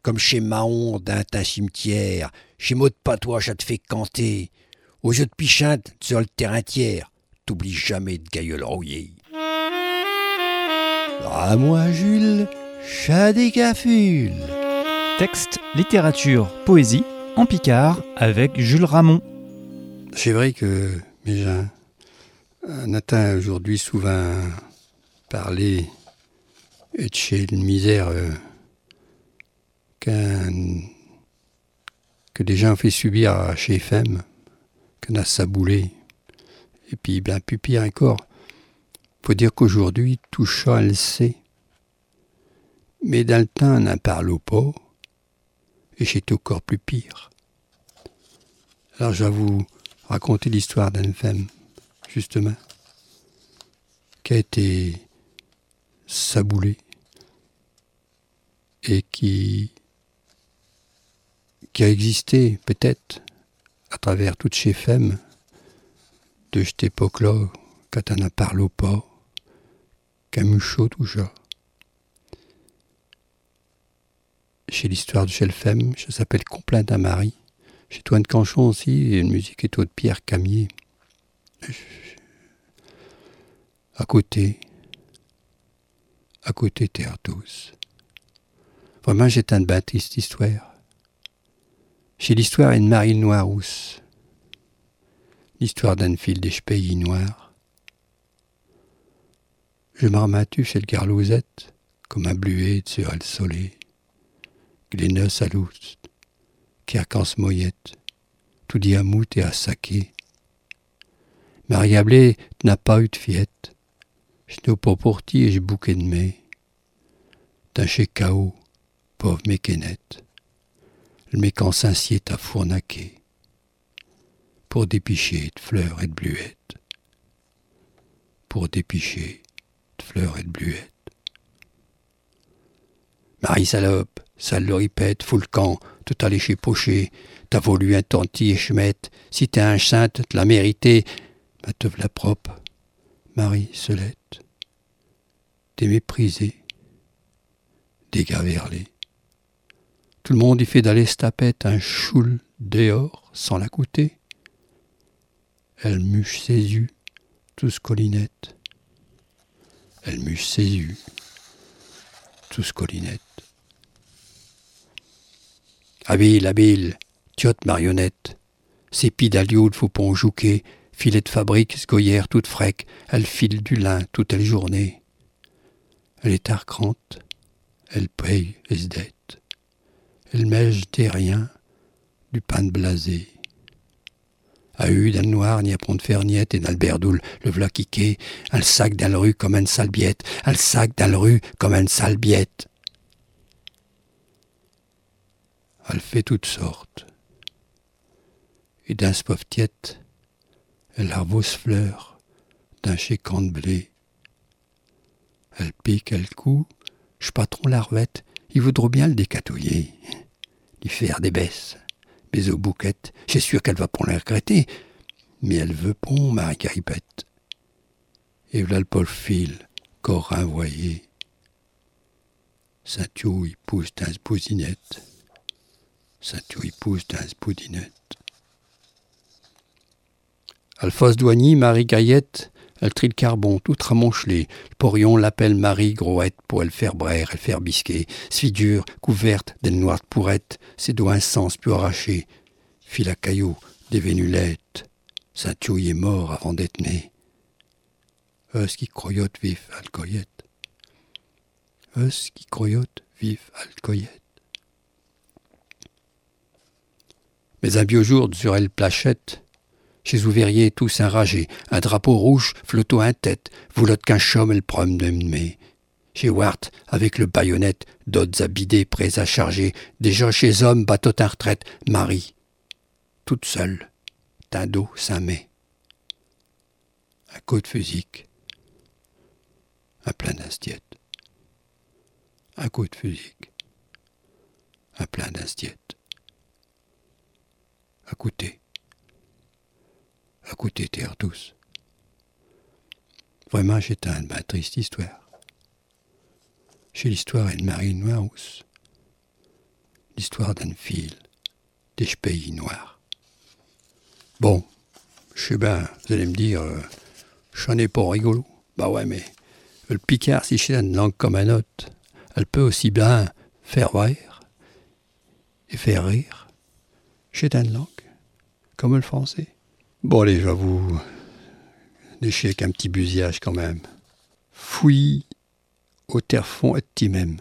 comme chez Mahon d'un teint cimetière, chez Maud Patois, ça te fait canter. Au jeu de pichinte, sur le terrain tiers, t'oublies jamais de gailleul rouillé. À moi, Jules, chat des gafules. Texte, littérature, poésie, en picard, avec Jules Ramon. C'est vrai que Méjean n'atteint aujourd'hui souvent parler et de chez une misère que des gens ont fait subir à chez FM, qu'on a saboulé. Et puis, ben, plus pire encore, faut dire qu'aujourd'hui, tout chat le sait. Mais dans le temps, on n'en parle pas, et c'est encore plus pire. Alors, je vais vous raconter l'histoire d'une femme, justement, qui a été saboulée et qui a existé, peut-être, à travers toutes ces femmes de cette époque-là, quand on n'en parle pas, Camuchot tout ça. Chez l'histoire de chez femme, ça s'appelle Complainte à Marie. Chez Toine Canchon aussi, et une musique est de Pierre Camier. À côté Terre douce. Vraiment, j'ai une bien triste histoire. Chez l'histoire d'une Marie Noirousse. L'histoire d'un fil des pays noirs. Je m'armatu chez le Garlosette, comme un bluet sur le soleil. Gléneux salouste, qui arcanse moyette, tout dit à mout et à saké. Marie Ablé n'a pas eu de fiette. Je n'ai pas porti et j'ai bouqué de mai. D'un chez K.O., pauvre méquenette. Le mécan s'assied à fournaquer. Pour dépicher de fleurs et de bluettes. Pour dépicher de fleurs et de bluettes. Marie salope, sale le répète, fous le camp, tout allé chez Pocher, t'as voulu un tanti et chemette, si t'es un sainte, te l'a mérité, ma te v'la propre, Marie Solette, t'es méprisé, dégaverlé. Tout le monde y fait d'aller se tapette un choule dehors, sans la coûter. Elle mûche ses yeux, tous collinettes. Elle mûche ses yeux, tous collinettes. Habile, tiotte marionnette. Ses pieds d'alioule faut pon jouquer, filet de fabrique, sgoyère toute frec, elle file du lin toute la journée. Elle est arcrante, elle paye les dettes. Elle mège des riens, du pain de blasé. A eu dans le noir, ni à pont de ferniette, et dans le berdoule, le v'là quiqué, un sac dans le rue comme une salbiette, un sac dans le rue comme une salbiette. Elle fait toutes sortes. Et dans ce pauvre tiette, elle arbose fleurs d'un chécan de blé. Elle pique, elle coud, je patron l'arvette, il voudrait bien le décatouiller, lui faire des baisses, mais aux bouquettes, j'ai sûr qu'elle va pas le regretter, mais elle veut pon, Marie Caripette. Et voilà le pauvre fil, corps renvoyé. Saint-Thio, il pousse dans ce bousinette. Saint-Thio, il pousse dans ce boudinette. Alphonse Douagny, Marie Gaillette, elle trie le carbon, tout ramoncelé. Le porion l'appelle Marie Groette pour elle faire braire, elle faire bisquer. Sfigure, couverte d'elle noire de pourrette, ses doigts incens plus arrachés. Fil à cailloux, des vénulettes. Saint-Thio y est mort avant d'être né. Ce qui croyote vif à l'coyette. Ce qui croyote vif à l'coyette. Mais un vieux jour, sur elle plachette, chez ouvriers tous enragés, un drapeau rouge flottant en tête, voulotte qu'un chum elle prom de mai. Chez Wart, avec le baïonnette, d'autres habidés prêts à charger, déjà chez hommes bateau en retraite, Marie, toute seule, d'un dos saint mai. Un coup de fusique, un plein d'assiettes. Un coup de fusique, un plein d'assiettes. À côté terre douce. Vraiment, j'étais une triste histoire. Chez l'histoire d'une Marie Noirousse. l'histoire d'un fil des pays noirs. Bon, je sais bien, vous allez me dire, j'en ai pas rigolo. Bah ouais, mais le picard, si c'est une langue comme un autre, elle peut aussi bien faire rire et faire rire. C'est une langue, comme le français. Bon, allez, je vais vous déchirer avec un petit busillage quand même. Fouille au terfond et ti même.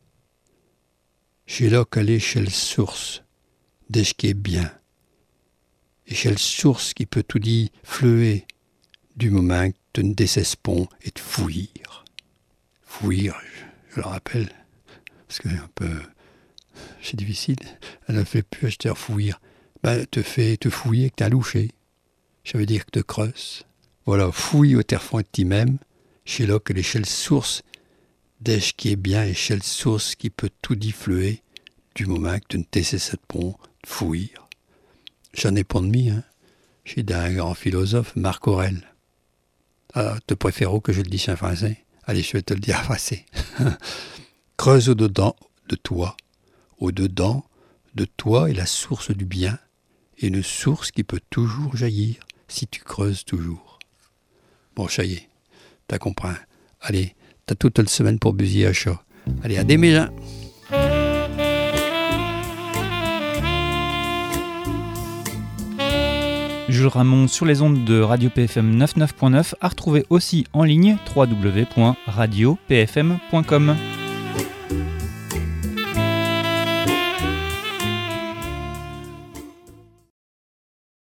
J'ai là qu'aller chez le source, dès ce qui est bien. Et chez le source qui peut tout dire fleuer, du moment que tu ne décespons et de fouillir. Fouillir, je le rappelle, parce que un peu, c'est difficile, elle ne fait plus acheter à fouillir. Ben, te fouiller que t'as louché. Ça veut dire que te creuses. Voilà, fouille au terfond de ti même, chez là que l'échelle source, dès qui est bien échelle source qui peut tout diffluer, du moment que tu ne t'essaies de pont, de fouillir. J'en ai pas de mis, hein. J'ai d'un grand philosophe, Marc Aurèle. Ah, te préfères que je le dise en français? Allez, je vais te le dire en français. Creuse au-dedans de toi. Au-dedans de toi est la source du bien, et une source qui peut toujours jaillir si tu creuses toujours. Bon, ça y est, t'as compris. Allez, t'as toute la semaine pour busiller à chat. Allez, à des méjans. Jules Ramon sur les ondes de Radio PFM 99.9, à retrouver aussi en ligne www.radiopfm.com.